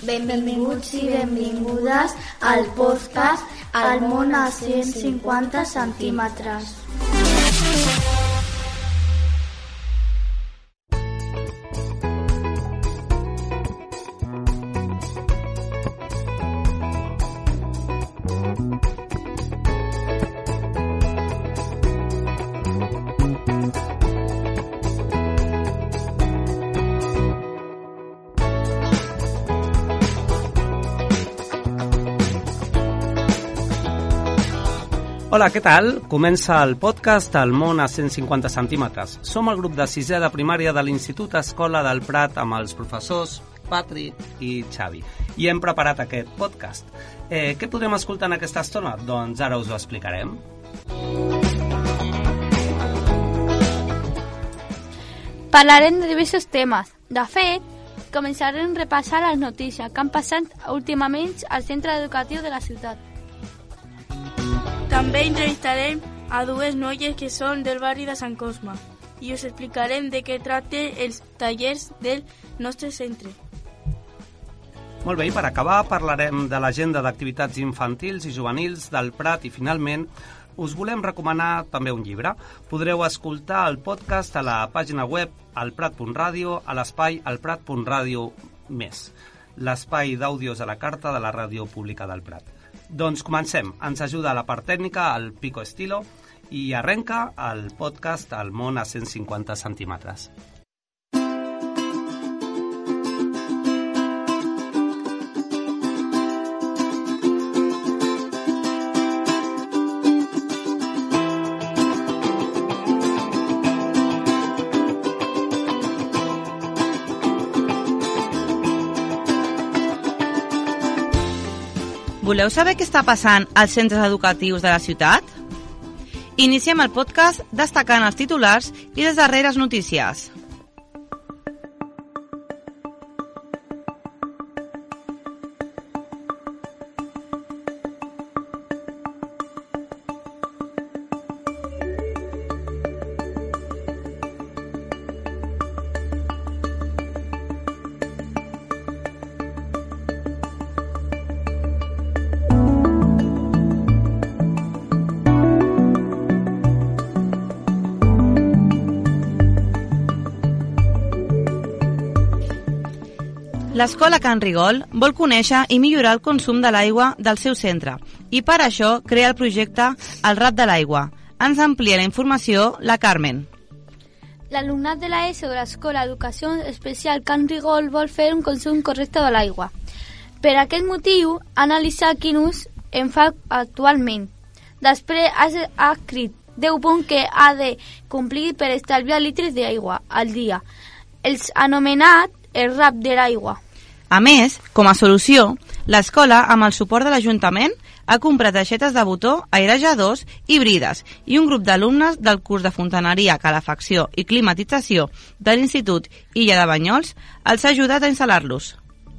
Benvinguts i benvingudes al podcast El món a 150 centímetres. Hola, què tal? Comença el podcast El món a 150 centímetres. Som el grup de 6è de primària de l'Institut Escola del Prat amb els professors Patri i Xavi. I hem preparat aquest podcast. Què podrem escoltar en aquesta estona? Doncs ara us ho explicarem. Parlarem de diversos temes. De fet, començarem a repassar les notícies que han passat últimament al centre educatiu de la ciutat. També entrevistarem a dues noies que són del barri de Sant Cosme i us explicarem de què tracten els tallers del nostre centre. Molt bé, i per acabar parlarem de l'agenda d'activitats infantils i juvenils del Prat i finalment us volem recomanar també un llibre. Podreu escoltar el podcast a la pàgina web alprat.radio a l'espai alprat.radio més, l'espai d'àudios a la carta de la ràdio pública del Prat. Doncs comencem. Ens ajuda a la part tècnica el Pico Estilo i arrenca el podcast El món a 150 centímetres. Voleu saber què està passant als centres educatius de la ciutat? Iniciem el podcast destacant els titulars i les darreres notícies. L'escola Can Rigol vol conèixer i millorar el consum de l'aigua del seu centre i per això crea el projecte El Rap de l'Aigua. Ens amplia la informació la Carmen. L'alumnat de l'ESO de l'Escola d'Educació Especial Can Rigol vol fer un consum correcte de l'aigua. Per aquest motiu, ha analitzat quin ús en fa actualment. Després ha escrit 10 punts que ha de complir per estalviar litres d'aigua al dia. Els anomenat el rap de l'aigua. A més, com a solució, l'escola, amb el suport de l'Ajuntament, ha comprat aixetes de botó, airejadors i brides i un grup d'alumnes del curs de fontaneria, calefacció i climatització de l'Institut Illa de Banyols els ha ajudat a instal·lar-los.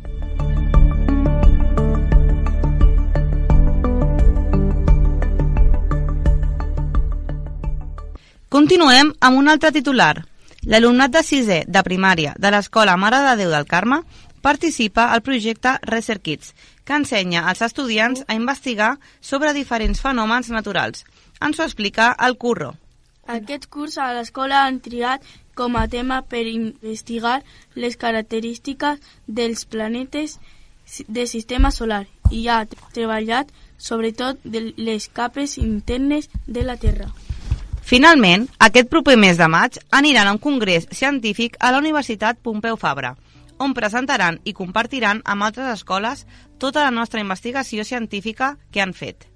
Continuem amb un altre titular. L'alumnat de 6è de primària de l'Escola Mare de Déu del Carme participa al projecte Research Kids, que ensenya als estudiants a investigar sobre diferents fenòmens naturals. Ens ho explica el Curro. Aquest curs a l'escola han triat com a tema per investigar les característiques dels planetes del sistema solar i ha treballat sobretot de les capes internes de la Terra. Finalment, aquest proper mes de maig aniran a un congrés científic a la Universitat Pompeu Fabra, on presentaran i compartiran amb altres escoles tota la nostra investigació científica que han fet.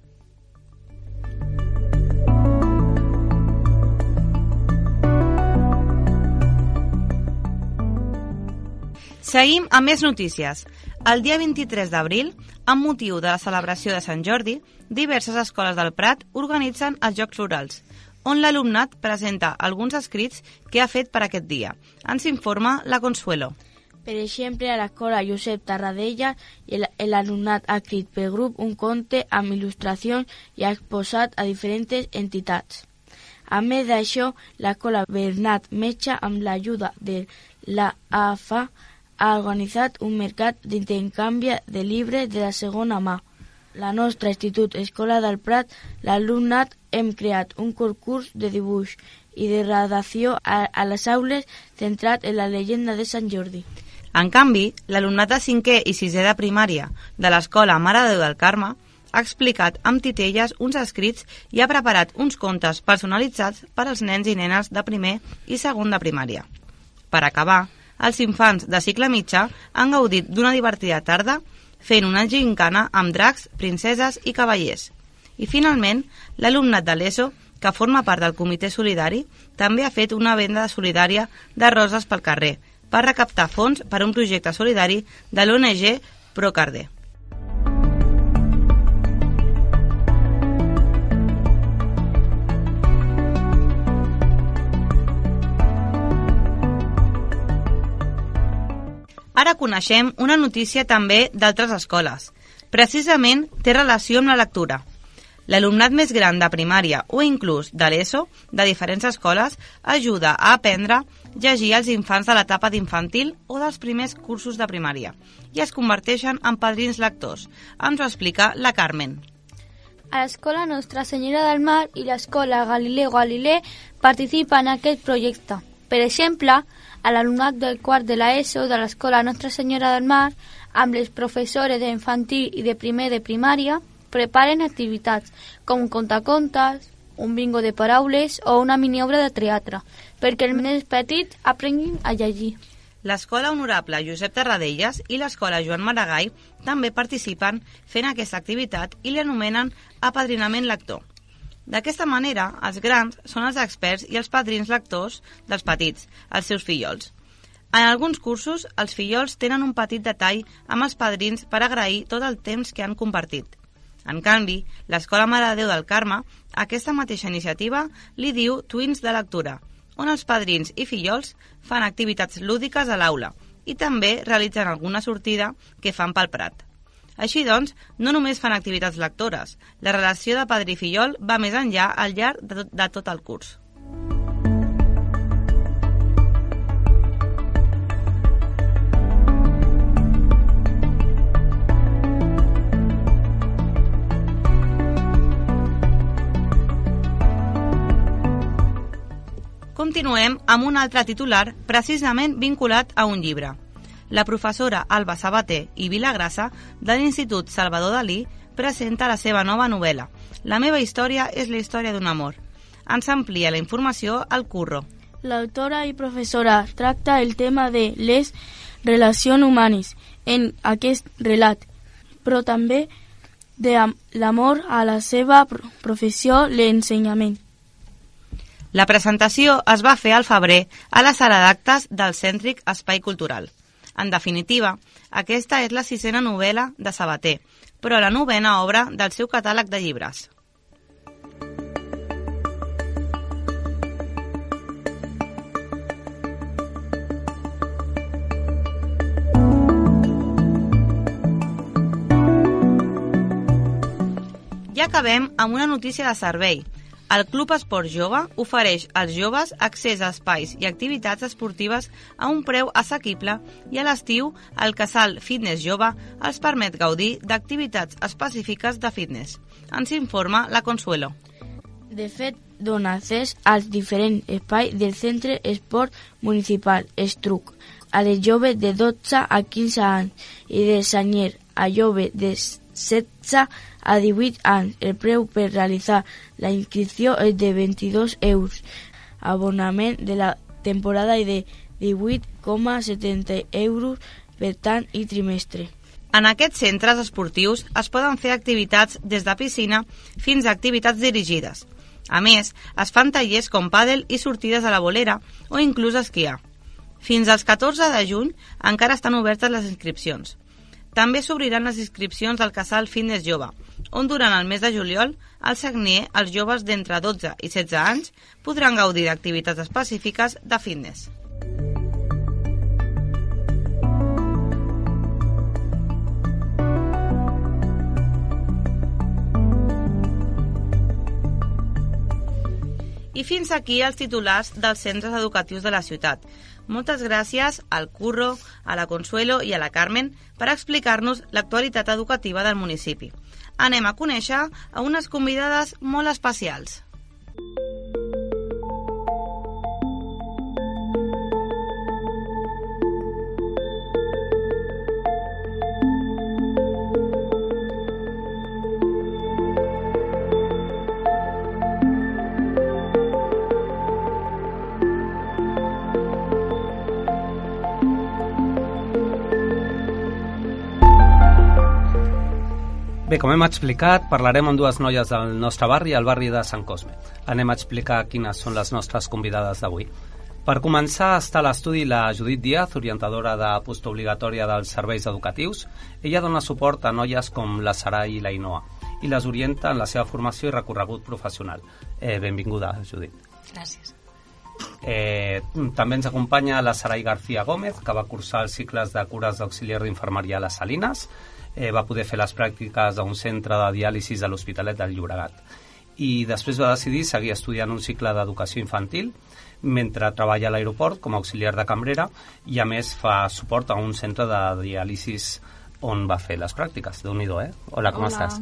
Seguim amb més notícies. El dia 23 d'abril, amb motiu de la celebració de Sant Jordi, diverses escoles del Prat organitzen els Jocs Florals, on l'alumnat presenta alguns escrits que ha fet per aquest dia. Ens informa la Consuelo. Per exemple, a l'escola Josep Tarradella, l'alumnat ha escrit per grup un conte amb il·lustracions i ha exposat a diferents entitats. A més d'això, l'escola Bernat Metge, amb l'ajuda de l'AFA, ha organitzat un mercat d'intercanvi de llibres de la segona mà. La nostra Institut Escola del Prat, l'alumnat, hem creat un concurs de dibuix i de redacció a les aules centrat en la llegenda de Sant Jordi. En canvi, l'alumnat de 5è i 6è de primària de l'Escola Mare de Déu del Carme ha explicat amb titelles uns escrits i ha preparat uns contes personalitzats per als nens i nenes de 1è i 2è de primària. Per acabar, els infants de cicle mitjà han gaudit d'una divertida tarda fent una gincana amb dracs, princeses i cavallers. I finalment, l'alumnat de l'ESO, que forma part del comitè solidari, també ha fet una venda solidària de roses pel carrer per recaptar fons per a un projecte solidari de l'ONG Procarder. Ara coneixem una notícia també d'altres escoles. Precisament té relació amb la lectura. L'alumnat més gran de primària o inclús de l'ESO de diferents escoles ajuda a aprendre a llegir als infants de l'etapa d'infantil o dels primers cursos de primària i es converteixen en padrins lectors. Ens ho explica la Carmen. A l'escola Nostra Senyora del Mar i l'escola Galileu Galilei participen en aquest projecte. Per exemple, a l'alumnat del quart de l'ESO de l'escola Nostra Senyora del Mar, amb les professores d'infantil i de primer de primària, preparen activitats com contacontes, un bingo de paraules o una miniobra de teatre, perquè els nens petits aprenguin a llegir. L'Escola Honorable Josep Tarradellas i l'Escola Joan Maragall també participen fent aquesta activitat i l'anomenen apadrinament lector. D'aquesta manera, els grans són els experts i els padrins lectors dels petits, els seus fillols. En alguns cursos, els fillols tenen un petit detall amb els padrins per agrair tot el temps que han compartit. En canvi, l'Escola Mare de Déu del Carme, aquesta mateixa iniciativa li diu Twins de lectura, on els padrins i fillols fan activitats lúdiques a l'aula i també realitzen alguna sortida que fan pel Prat. Així doncs, no només fan activitats lectores, la relació de padrí i fillol va més enllà al llarg de tot el curs. Continuem amb un altre titular precisament vinculat a un llibre. La professora Alba Sabater i Vilagrassa de l'Institut Salvador Dalí presenta la seva nova novel·la. La meva història és la història d'un amor. Ens amplia la informació al Curro. L'autora i professora tracta el tema de les relacions humanes en aquest relat, però també de l'amor a la seva professió, l'ensenyament. La presentació es va fer al febrer a la sala d'actes del Cèntric Espai Cultural. En definitiva, aquesta és la 6a novel·la de Sabater, però la 9a obra del seu catàleg de llibres. I acabem amb una notícia de servei. El Club Esport Jove ofereix als joves accés a espais i activitats esportives a un preu assequible i a l'estiu el Casal Fitness Jove els permet gaudir d'activitats específiques de fitness. Ens informa la Consuelo. De fet, dona accés als diferents espais del Centre Esport Municipal Estruc a les joves de 12 a 15 anys i de Sanyer a joves de 16 a 18 anys. El preu per realitzar la inscripció és de 22 €. Abonament de la temporada i de 18,70 € per tant i trimestre. En aquests centres esportius es poden fer activitats des de piscina fins a activitats dirigides. A més, es fan tallers com pàdel i sortides a la bolera o inclús esquiar. Fins als 14 de juny encara estan obertes les inscripcions. També s'obriran les inscripcions del Casal Fitness Jove, on durant el mes de juliol, al Sagnier, els joves d'entre 12 i 16 anys podran gaudir d'activitats específiques de fitness. I fins aquí els titulars dels centres educatius de la ciutat. Moltes gràcies al Curro, a la Consuelo i a la Carmen per explicar-nos l'actualitat educativa del municipi. Anem a conèixer a unes convidades molt especials. Bé, com hem explicat, parlarem amb dues noies del nostre barri, el barri de Sant Cosme. Anem a explicar quines són les nostres convidades d'avui. Per començar, està a l'estudi la Judit Díaz, orientadora de postobligatòria dels serveis educatius. Ella dona suport a noies com la Sarai i la Ainhoa i les orienta en la seva formació i recorregut professional. Benvinguda, Judit. Gràcies. També ens acompanya la Sarai García Gómez, que va cursar els cicles de cures d'auxiliar d'infermeria a les Salines. Va poder fer les pràctiques a un centre de diàlisis a l'Hospitalet del Llobregat. I després va decidir seguir estudiant un cicle d'educació infantil mentre treballa a l'aeroport com a auxiliar de cambrera i a més fa suport a un centre de diàlisis on va fer les pràctiques. Déu-n'hi-do, eh? Hola, com estàs?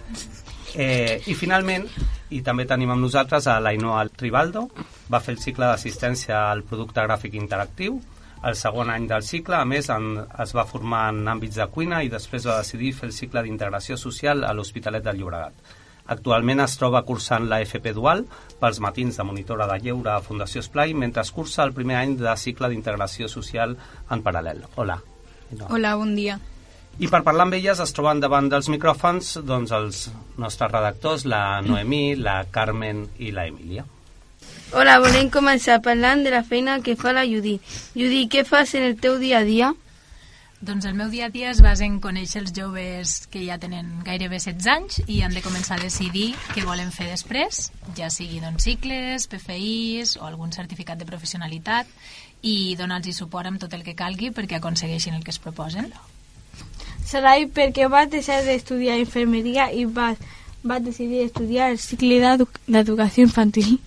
I finalment, i també tenim amb nosaltres a l'Ainhoa Tribaldo, va fer el cicle d'assistència al producte gràfic interactiu, el segon any del cicle. A més, es va formar en àmbits de cuina i després va decidir fer el cicle d'integració social a l'Hospitalet del Llobregat. Actualment es troba cursant la FP Dual pels matins de monitora de lleure a Fundació Esplai, mentre es cursa el primer any de cicle d'integració social en paral·lel. Hola. Hola, bon dia. I per parlar amb elles es troben davant dels micròfons doncs, els nostres redactors, la Noemí, la Carmen i la Emília. Hola, volem començar parlant de la feina que fa la Judit. Judit, què fas en el teu dia a dia? Doncs el meu dia a dia es basa en conèixer els joves que ja tenen gairebé 16 anys i han de començar a decidir què volen fer després, ja sigui cicles, PFIs o algun certificat de professionalitat, i donar-los suport amb tot el que calgui perquè aconsegueixin el que es proposen. Sarai, per què vas deixar d'estudiar infermeria i vas decidir estudiar el cicle d'educació infantil?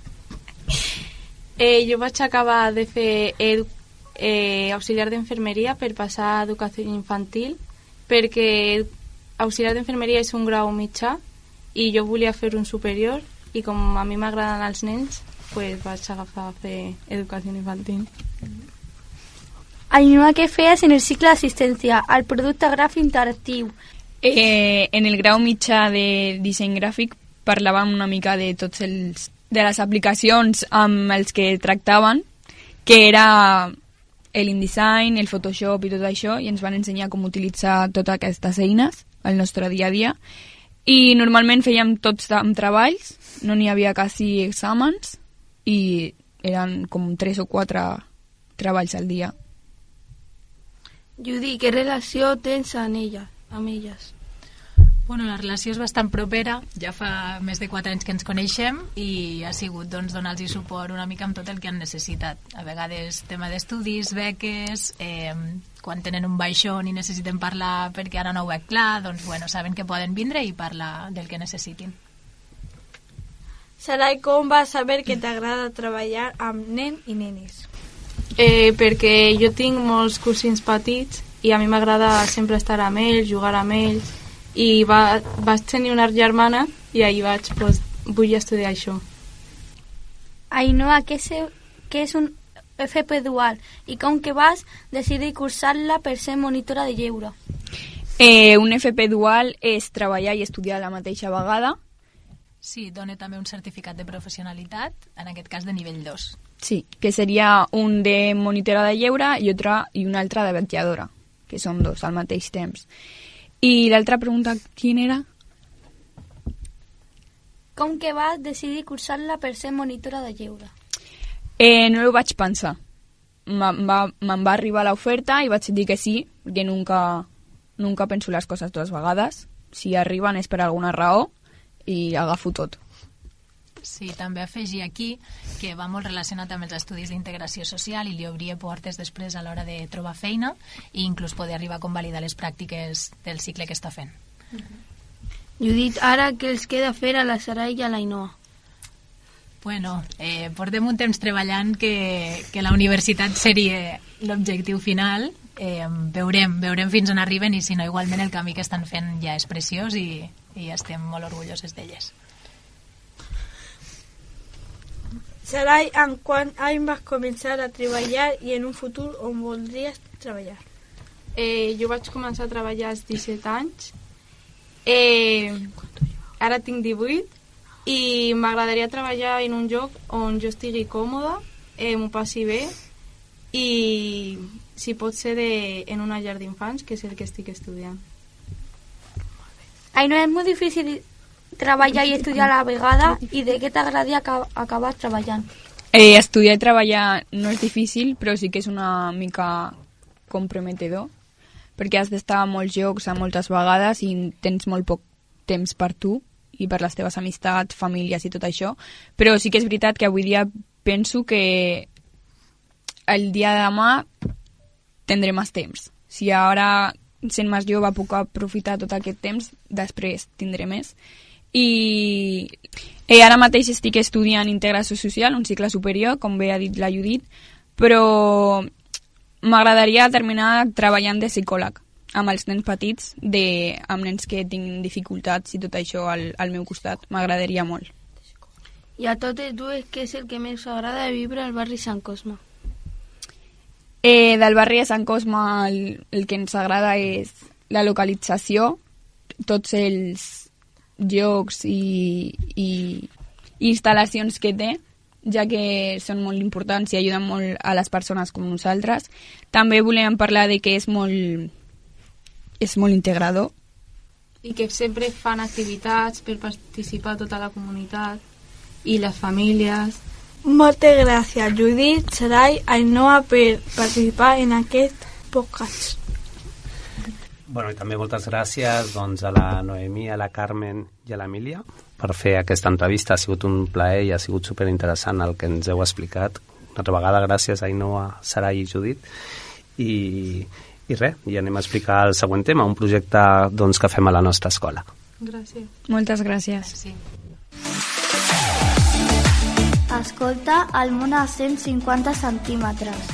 Jo vaig acabar de fer auxiliar d'infermeria per passar a educació infantil, perquè auxiliar d'infermeria és un grau mitjà i jo volia fer un superior, i com a mi m'agraden els nens, pues vaig agafar a fer educació infantil. Ainhoa, què feies en el cicle d'assistència al producte gràfic interactiu? En el grau mitjà de disseny gràfic parlàvem una mica de de les aplicacions amb els que tractaven, que era l'InDesign, el Photoshop i tot això, i ens van ensenyar com utilitzar totes aquestes eines al nostre dia a dia. I normalment fèiem tots amb treballs, no n'hi havia quasi exàmens, i eren com 3 o 4 treballs al dia. Judit, què relació tens amb elles? Bueno, la relació és bastant propera, ja fa més de 4 anys que ens coneixem i ha sigut donar-los suport una mica amb tot el que han necessitat. A vegades tema d'estudis, beques, quan tenen un baixón i necessiten parlar perquè ara no ho veig clar, doncs saben que poden vindre i parlar del que necessitin. Sarai, com vas saber que t'agrada treballar amb nens i nenes? Perquè jo tinc molts cosins petits i a mi m'agrada sempre estar amb ells, jugar amb ells, i vaig tenir una germana i ahir vull estudiar això. Ainhoa, què és un FP Dual i com que vas decidir cursar-la per ser monitora de lleure? Un FP Dual és treballar i estudiar a la mateixa vegada. Sí, dona també un certificat de professionalitat, en aquest cas de nivell 2. Sí, que seria un de monitora de lleure i un altre de vetlladora, que són 2 al mateix temps. I l'altra pregunta, quin era? Com que vas decidir cursar-la per ser monitora de lleure? No ho vaig pensar. Me'n va arribar l'oferta i vaig dir que sí, perquè nunca penso les coses 2 vegades. Si arriben és per alguna raó i agafo tot. Sí, també afegir aquí que va molt relacionat amb els estudis d'integració social i li obria portes després a l'hora de trobar feina i inclús poder arribar a convalidar les pràctiques del cicle que està fent. Judit, ara què els queda fer a la Sarai i a l'Ainhoa? Bueno, portem un temps treballant que la universitat seria l'objectiu final. Veurem fins on arriben i si no, igualment el camí que estan fent ja és preciós i estem molt orgulloses d'elles. Sarai, en quant any vas començar a treballar i en un futur on voldries treballar? Jo vaig començar a treballar als 17 anys. Ara tinc 18 i m'agradaria treballar en un lloc on jo estigui còmoda, m'ho passi bé i si pot ser en una llar d'infants, que és el que estic estudiant. Ai, no és molt difícil treballar i estudiar a la vegada i de què t'agradaria acabar treballant? Estudiar i treballar no és difícil, però sí que és una mica comprometedor, perquè has d'estar a molts llocs a moltes vegades i tens molt poc temps per tu i per les teves amistats, famílies i tot això, però sí que és veritat que avui dia penso que el dia de demà tindré més temps. Si ara, sent més jove, puc aprofitar tot aquest temps, després tindré més. I ara mateix estic estudiant integració social, un cicle superior, com bé ha dit la Judit, però m'agradaria terminar treballant de psicòleg amb els nens petits, amb nens que tinguin dificultats i tot això al meu costat. M'agradaria molt. I a totes dues, què és el que més us agrada de viure al barri Sant Cosme? Del barri de Sant Cosme el que ens agrada és la localització, tots els llocs i instal·lacions que té, ja que són molt importants i ajuden molt a les persones com nosaltres. També volem parlar de que és molt integrador. I que sempre fan activitats per participar tota la comunitat i les famílies. Moltes gràcies, Judit, Sarai, Ainhoa, per participar en aquest podcast. Bueno, i també moltes gràcies doncs, a la Noemí, a la Carmen i a l'Emília per fer aquesta entrevista. Ha sigut un plaer i ha sigut superinteressant el que ens heu explicat. Una altra vegada, gràcies a Ainhoa, Sarai i Judit. I res, i anem a explicar el següent tema, un projecte doncs, que fem a la nostra escola. Gràcies. Moltes gràcies. Sí. Escolta el món a 150 centímetres.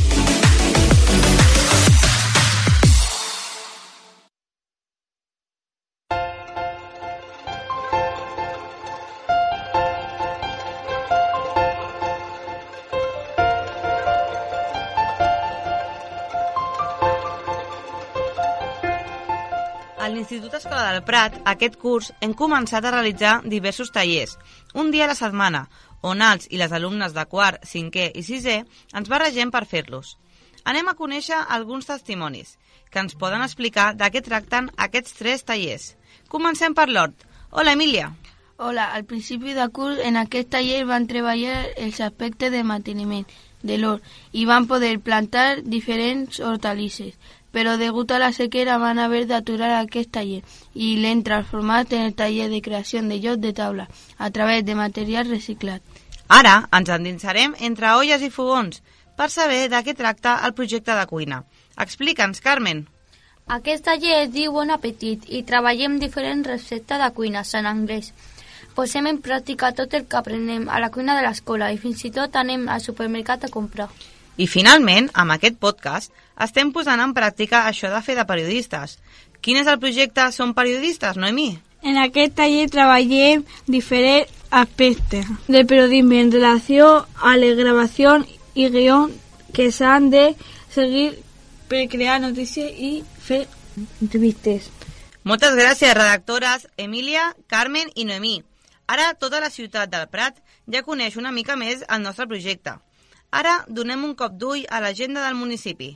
A l'Institut Escola del Prat, aquest curs, hem començat a realitzar diversos tallers, un dia a la setmana, on els i les alumnes de quart, cinquè i sisè ens barregem per fer-los. Anem a conèixer alguns testimonis que ens poden explicar de què tracten aquests 3 tallers. Comencem per l'hort. Hola, Emília. Hola, al principi de curs en aquest taller van treballar els aspectes de manteniment de l'hort i van poder plantar diferents hortalisses, però degut a la sequera van haver d'aturar aquest taller i l'hem transformat en el taller de creació de jocs de taula a través de material reciclat. Ara ens endinsarem entre olles i fogons per saber de què tracta el projecte de cuina. Explica'ns, Carmen. Aquest taller es diu Bon Apetit i treballem diferents receptes de cuina en anglès. Posem en pràctica tot el que aprenem a la cuina de l'escola i fins i tot anem al supermercat a comprar. I finalment, amb aquest podcast, estem posant en pràctica això de fer de periodistes. Quin és el projecte Som Periodistes, Noemí? En aquest taller treballem diferents aspectes de periodisme en relació a la gravació i guió que s'han de seguir per crear notícies i fer entrevistes. Moltes gràcies, redactores Emília, Carmen i Noemí. Ara tota la ciutat del Prat ja coneix una mica més el nostre projecte. Ara donem un cop d'ull a l'agenda del municipi.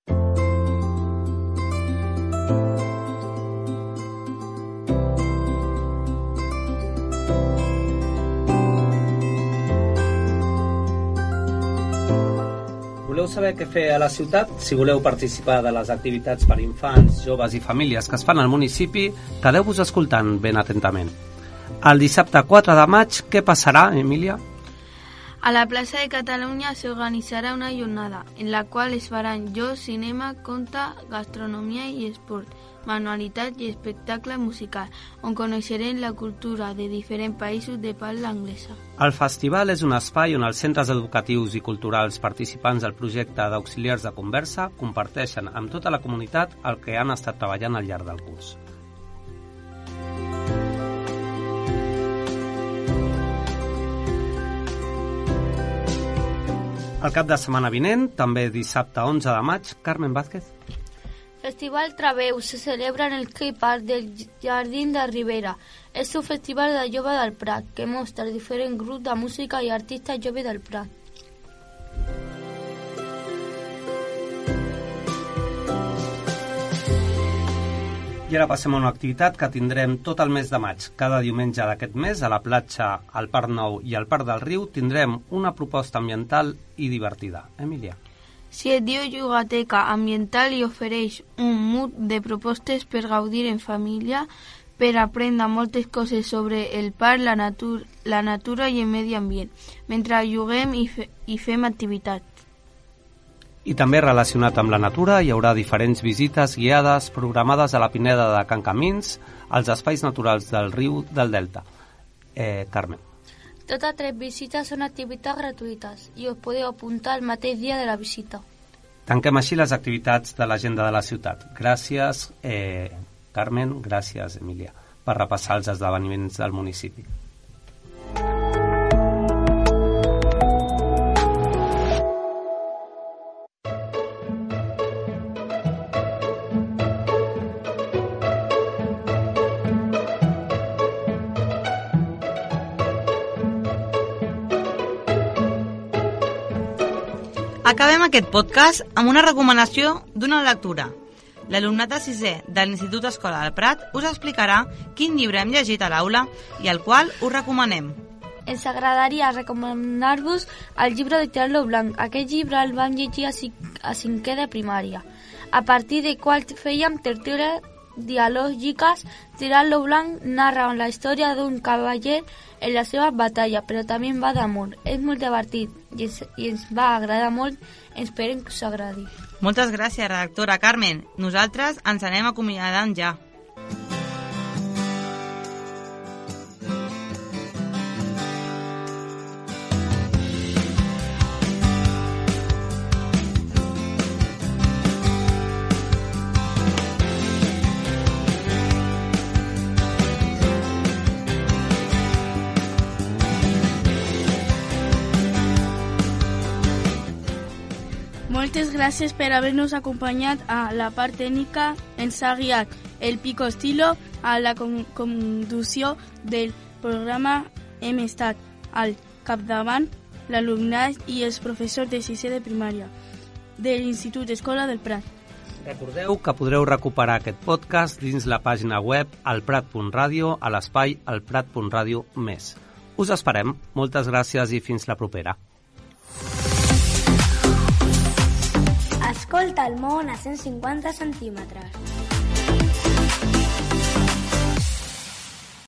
Voleu saber què fer a la ciutat? Si voleu participar de les activitats per infants, joves i famílies que es fan al municipi, quedeu-vos escoltant ben atentament. El dissabte 4 de maig, què passarà, Emília? A la plaça de Catalunya s'organitzarà una jornada en la qual es faran jocs, cinema, conte, gastronomia i esport, manualitat i espectacle musical, on coneixerem la cultura de diferents països de parla anglesa. El festival és un espai on els centres educatius i culturals participants del projecte d'Auxiliars de Conversa comparteixen amb tota la comunitat el que han estat treballant al llarg del curs. El cap de setmana vinent, també dissabte 11 de maig, Carmen Vázquez. Festival Traveu se celebra en el Skate Park del Jardín de Ribera. És un festival de jove del Prat que mostra diferents grups de música i artistes joves del Prat. I ara passem a una activitat que tindrem tot el mes de maig. Cada diumenge d'aquest mes, a la platja, al Parc Nou i al Parc del Riu, tindrem una proposta ambiental i divertida. Emília. Si et diu Jugateca Ambiental i ofereix un munt de propostes per gaudir en família, per aprendre moltes coses sobre el parc, la natura i el medi ambient, mentre juguem i fem activitats. I també relacionat amb la natura hi haurà diferents visites guiades programades a la Pineda de Can Camins, als espais naturals del riu del Delta. Carmen. Totes 3 visites són activitats gratuïtes i us podeu apuntar el mateix dia de la visita. Tanquem així les activitats de l'agenda de la ciutat. Gràcies, Carmen, gràcies, Emília, per repassar els esdeveniments del municipi. Acabem aquest podcast amb una recomanació d'una lectura. L'alumnat de 6è de l'Institut Escola del Prat us explicarà quin llibre hem llegit a l'aula i el qual us recomanem. Ens agradaria recomanar-vos el llibre de Tirant-lo Blanc. Aquest llibre el vam llegir a 5è de primària, a partir de qual fèiem tertúlies dialògiques. Tirant-lo Blanc narra la història d'un cavaller en la seva batalla, però també va d'amor. És molt divertit i ens va agradar molt. Esperem que us agradi. Moltes gràcies, redactora Carmen. Nosaltres ens anem acomiadant ja. Moltes gràcies per haver-nos acompanyat a la part tècnica. Ens ha guiat el Pico Estilo. A la conducció del programa hem estat al capdavant l'alumnat i els professors de 6è de primària de l'Institut Escola del Prat. Recordeu que podreu recuperar aquest podcast dins la pàgina web alprat.radio a l'espai alprat.radio més. Us esperem. Moltes gràcies i fins la propera. Escolta el món a 150 centímetres.